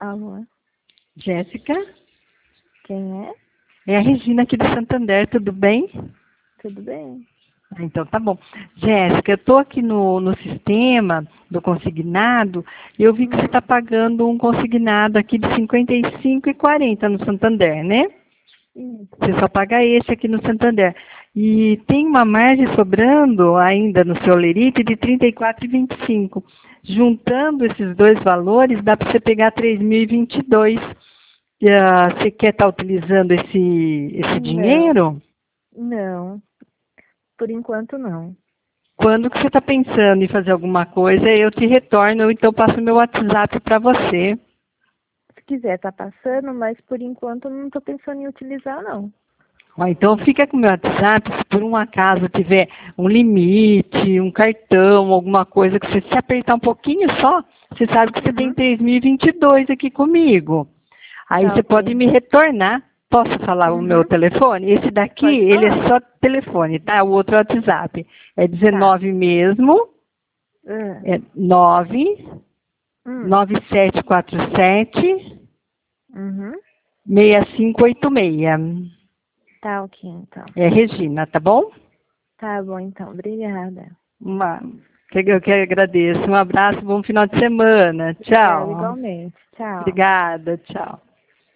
Alô? Jéssica? Quem é? É a Regina aqui do Santander, tudo bem? Tudo bem? Então tá bom. Jéssica, eu estou aqui no sistema do consignado e eu vi que você está pagando um consignado aqui de R$ 55,40 no Santander, né? Você só paga esse aqui no Santander. E tem uma margem sobrando ainda no seu Lerite de R$ 34,25. Juntando esses dois valores, dá para você pegar 3.022. Você quer estar utilizando esse dinheiro? Não, por enquanto não. Quando que você está pensando em fazer alguma coisa, eu te retorno, ou então passo meu WhatsApp para você. Se quiser tá passando, mas por enquanto não estou pensando em utilizar não. Então fica com o meu WhatsApp, se por um acaso tiver um limite, um cartão, alguma coisa que você se apertar um pouquinho só, você sabe que você tem 3.022 aqui comigo. Aí Tá, você ok. pode me retornar. Posso falar o meu telefone? Esse daqui, Pode ele falar. é só telefone, tá? O outro é WhatsApp. É 19 Tá. mesmo, Ah, é 9 hum, 9747 uhum. 6586. Tá, ok, então. É Regina, tá bom? Tá bom, então. Obrigada. Eu que agradeço. Um abraço, bom final de semana. Obrigada Tchau. igualmente. Tchau. Obrigada, tchau.